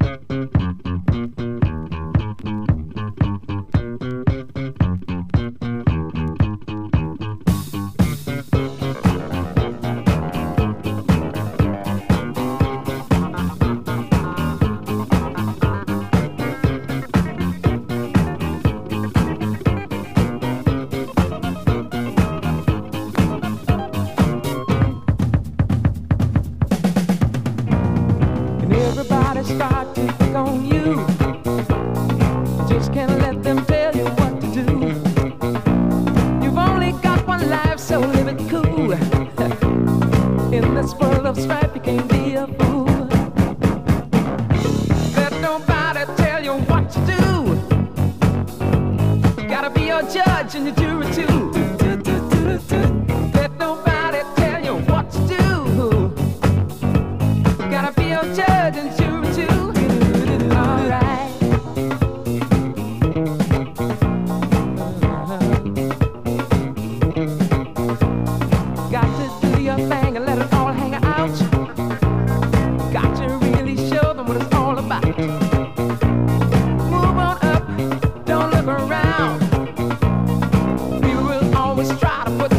Everybody start to pick on you. Just can't let them tell you what to do. You've only got one life, so live it cool. In this world of strife, you can't be a fool. Let nobody tell you what to do. You gotta be your judge and your jury too. Let nobody tell you what to do. You gotta be your judge and jury too. Alright. Got to do your thing and let it all hang out. Got to really show them what it's all about. Move on up, don't look around. We will always try to put